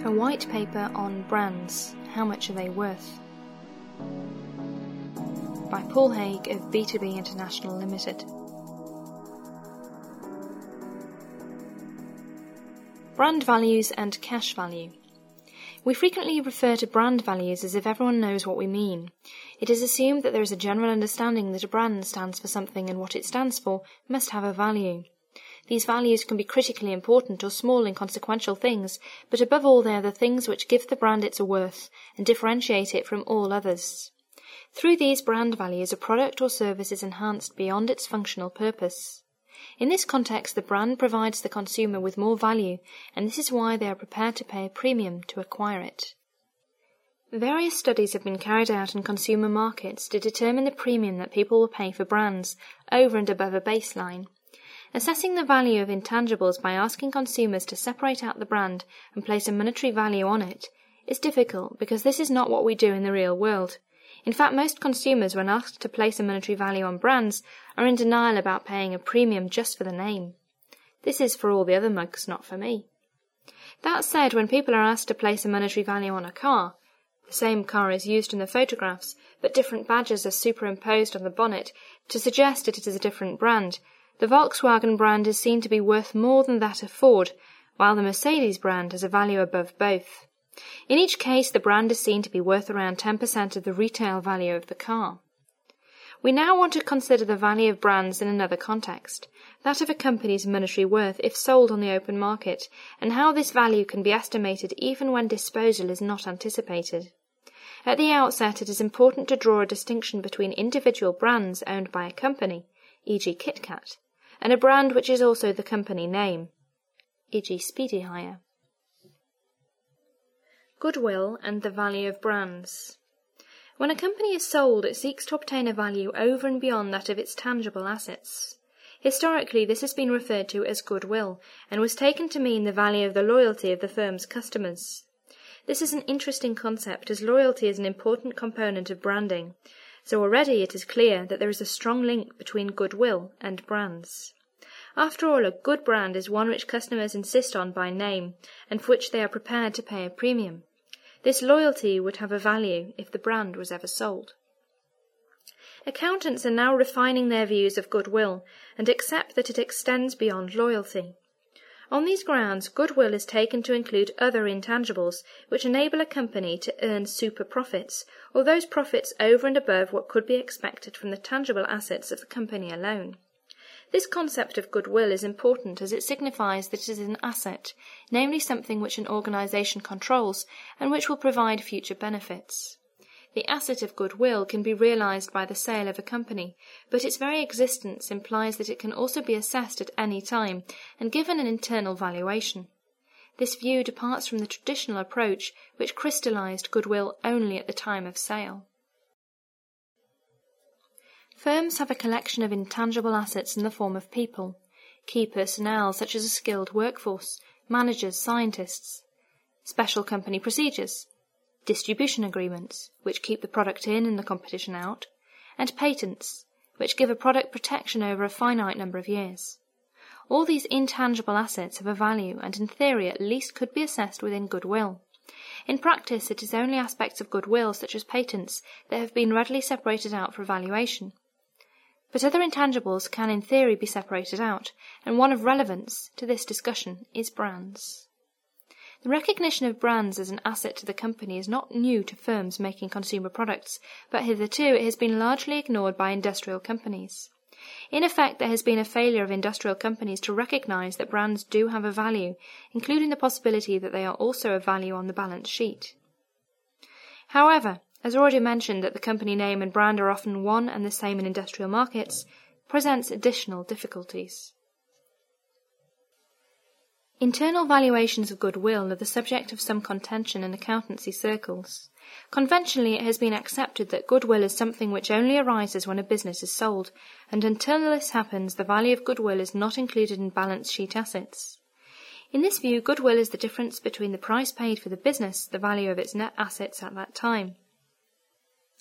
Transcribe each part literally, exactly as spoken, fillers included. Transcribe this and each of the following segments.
A white paper on brands. How much are they worth? By Paul Haig of B two B International Limited. Brand values and cash value. We frequently refer to brand values as if everyone knows what we mean. It is assumed that there is a general understanding that a brand stands for something and what it stands for must have a value. These values can be critically important or small inconsequential things, but above all they are the things which give the brand its worth and differentiate it from all others. Through these brand values, a product or service is enhanced beyond its functional purpose. In this context, the brand provides the consumer with more value, and this is why they are prepared to pay a premium to acquire it. Various studies have been carried out in consumer markets to determine the premium that people will pay for brands, over and above a baseline. Assessing the value of intangibles by asking consumers to separate out the brand and place a monetary value on it is difficult because this is not what we do in the real world. In fact, most consumers, when asked to place a monetary value on brands, are in denial about paying a premium just for the name. This is for all the other mugs, not for me. That said, when people are asked to place a monetary value on a car, the same car is used in the photographs, but different badges are superimposed on the bonnet to suggest that it is a different brand. The Volkswagen brand is seen to be worth more than that of Ford, while the Mercedes brand has a value above both. In each case, the brand is seen to be worth around ten percent of the retail value of the car. We now want to consider the value of brands in another context, that of a company's monetary worth if sold on the open market, and how this value can be estimated even when disposal is not anticipated. At the outset, it is important to draw a distinction between individual brands owned by a company, for example KitKat, and a brand which is also the company name, for example Speedy Hire. Goodwill and the value of brands. When a company is sold, it seeks to obtain a value over and beyond that of its tangible assets. Historically, this has been referred to as goodwill, and was taken to mean the value of the loyalty of the firm's customers. This is an interesting concept, as loyalty is an important component of branding, so already it is clear that there is a strong link between goodwill and brands. After all, a good brand is one which customers insist on by name, and for which they are prepared to pay a premium. This loyalty would have a value if the brand was ever sold. Accountants are now refining their views of goodwill, and accept that it extends beyond loyalty. On these grounds, goodwill is taken to include other intangibles which enable a company to earn super profits, or those profits over and above what could be expected from the tangible assets of the company alone. This concept of goodwill is important as it signifies that it is an asset, namely something which an organisation controls and which will provide future benefits. The asset of goodwill can be realised by the sale of a company, but its very existence implies that it can also be assessed at any time and given an internal valuation. This view departs from the traditional approach which crystallised goodwill only at the time of sale. Firms have a collection of intangible assets in the form of people, key personnel such as a skilled workforce, managers, scientists, special company procedures, distribution agreements, which keep the product in and the competition out, and patents, which give a product protection over a finite number of years. All these intangible assets have a value and in theory at least could be assessed within goodwill. In practice, it is only aspects of goodwill such as patents that have been readily separated out for evaluation. But other intangibles can in theory be separated out, and one of relevance to this discussion is brands. The recognition of brands as an asset to the company is not new to firms making consumer products, but hitherto it has been largely ignored by industrial companies. In effect, there has been a failure of industrial companies to recognise that brands do have a value, including the possibility that they are also of value on the balance sheet. However, as already mentioned that the company name and brand are often one and the same in industrial markets, presents additional difficulties. Internal valuations of goodwill are the subject of some contention in accountancy circles. Conventionally, it has been accepted that goodwill is something which only arises when a business is sold, and until this happens, the value of goodwill is not included in balance sheet assets. In this view, goodwill is the difference between the price paid for the business, the value of its net assets at that time.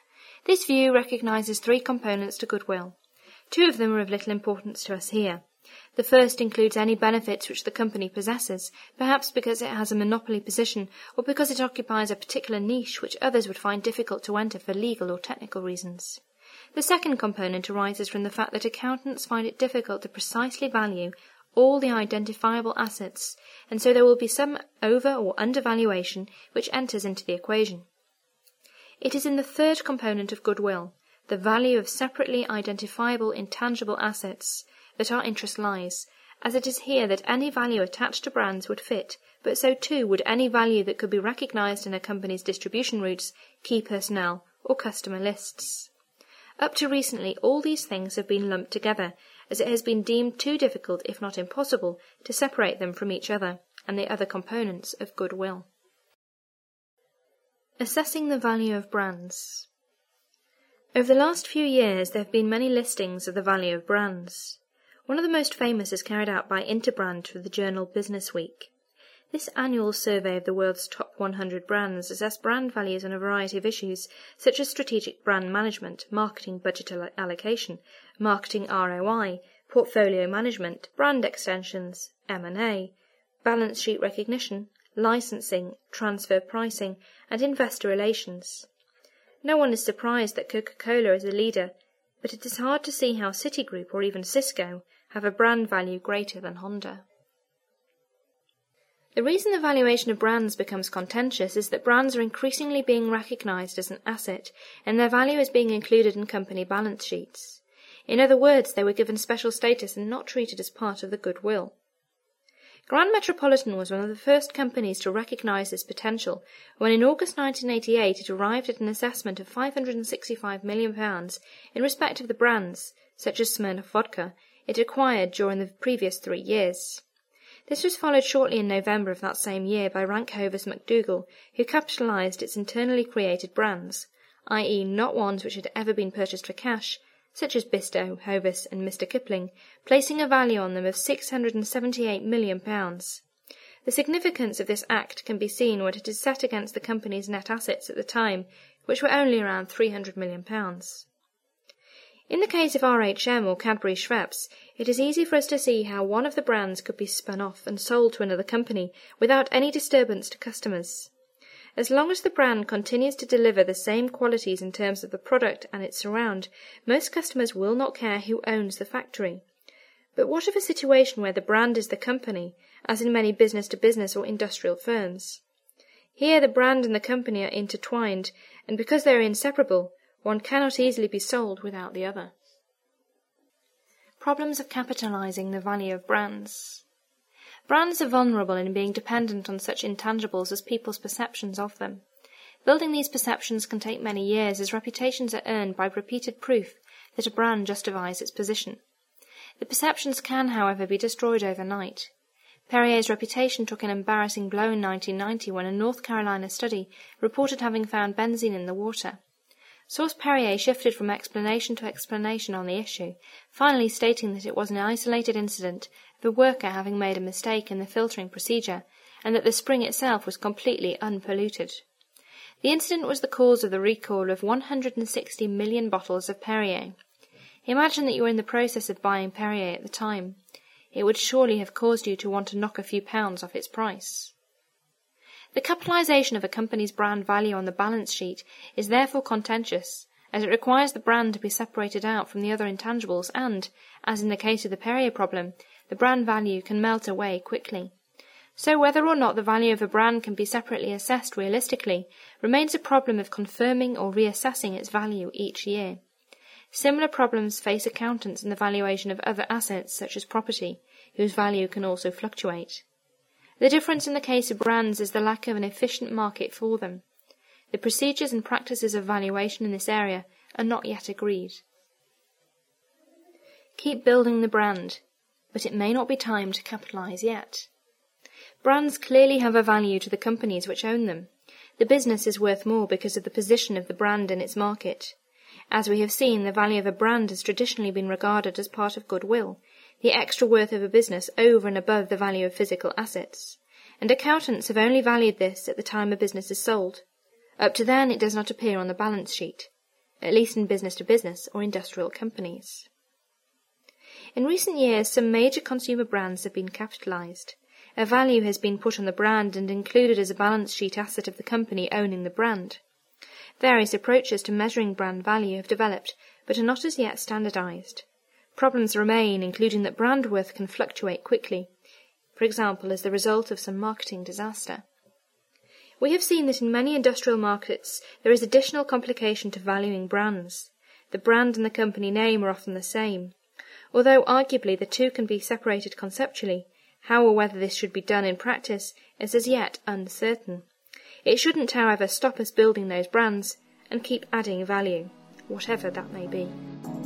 This view recognises three components to goodwill. Two of them are of little importance to us here. The first includes any benefits which the company possesses, perhaps because it has a monopoly position or because it occupies a particular niche which others would find difficult to enter for legal or technical reasons. The second component arises from the fact that accountants find it difficult to precisely value all the identifiable assets, and so there will be some over- or undervaluation which enters into the equation. It is in the third component of goodwill, the value of separately identifiable intangible assets, that our interest lies, as it is here that any value attached to brands would fit, but so too would any value that could be recognized in a company's distribution routes, key personnel, or customer lists. Up to recently, all these things have been lumped together, as it has been deemed too difficult, if not impossible, to separate them from each other and the other components of goodwill. Assessing the value of brands. Over the last few years there have been many listings of the value of brands. One of the most famous is carried out by Interbrand for the journal Business Week. This annual survey of the world's top one hundred brands assess brand values on a variety of issues, such as strategic brand management, marketing budget allocation, marketing R O I, portfolio management, brand extensions, M and A, balance sheet recognition, licensing, transfer pricing, and investor relations. No one is surprised that Coca-Cola is a leader, but it is hard to see how Citigroup or even Cisco have a brand value greater than Honda. The reason the valuation of brands becomes contentious is that brands are increasingly being recognized as an asset, and their value is being included in company balance sheets. In other words, they were given special status and not treated as part of the goodwill. Grand Metropolitan was one of the first companies to recognize this potential when in August nineteen eighty-eight it arrived at an assessment of five hundred sixty-five million pounds in respect of the brands, such as Smirnoff Vodka, it acquired during the previous three years. This was followed shortly in November of that same year by Rank Hovis McDougall, who capitalized its internally created brands, that is not ones which had ever been purchased for cash, such as Bisto, Hovis, and Mister Kipling, placing a value on them of six hundred seventy-eight million pounds. The significance of this act can be seen when it is set against the company's net assets at the time, which were only around three hundred million pounds. In the case of R H M or Cadbury Schweppes, it is easy for us to see how one of the brands could be spun off and sold to another company without any disturbance to customers. As long as the brand continues to deliver the same qualities in terms of the product and its surround, most customers will not care who owns the factory. But what of a situation where the brand is the company, as in many business-to-business or industrial firms? Here the brand and the company are intertwined, and because they are inseparable, one cannot easily be sold without the other. Problems of capitalizing the value of brands. Brands are vulnerable in being dependent on such intangibles as people's perceptions of them. Building these perceptions can take many years, as reputations are earned by repeated proof that a brand justifies its position. The perceptions can, however, be destroyed overnight. Perrier's reputation took an embarrassing blow in nineteen ninety when a North Carolina study reported having found benzene in the water. Source Perrier shifted from explanation to explanation on the issue, finally stating that it was an isolated incident of a worker having made a mistake in the filtering procedure, and that the spring itself was completely unpolluted. The incident was the cause of the recall of one hundred sixty million bottles of Perrier. Imagine that you were in the process of buying Perrier at the time. It would surely have caused you to want to knock a few pounds off its price. The capitalization of a company's brand value on the balance sheet is therefore contentious, as it requires the brand to be separated out from the other intangibles and, as in the case of the Perrier problem, the brand value can melt away quickly. So whether or not the value of a brand can be separately assessed realistically remains a problem of confirming or reassessing its value each year. Similar problems face accountants in the valuation of other assets such as property, whose value can also fluctuate. The difference in the case of brands is the lack of an efficient market for them. The procedures and practices of valuation in this area are not yet agreed. Keep building the brand, but it may not be time to capitalize yet. Brands clearly have a value to the companies which own them. The business is worth more because of the position of the brand in its market. As we have seen, the value of a brand has traditionally been regarded as part of goodwill, the extra worth of a business over and above the value of physical assets, and accountants have only valued this at the time a business is sold. Up to then it does not appear on the balance sheet, at least in business-to-business or industrial companies. In recent years, some major consumer brands have been capitalised. A value has been put on the brand and included as a balance sheet asset of the company owning the brand. Various approaches to measuring brand value have developed, but are not as yet standardised. Problems remain, including that brand worth can fluctuate quickly, for example as the result of some marketing disaster. We have seen that in many industrial markets there is additional complication to valuing brands. The brand and the company name are often the same. Although arguably the two can be separated conceptually, how or whether this should be done in practice is as yet uncertain. It shouldn't, however, stop us building those brands and keep adding value, whatever that may be.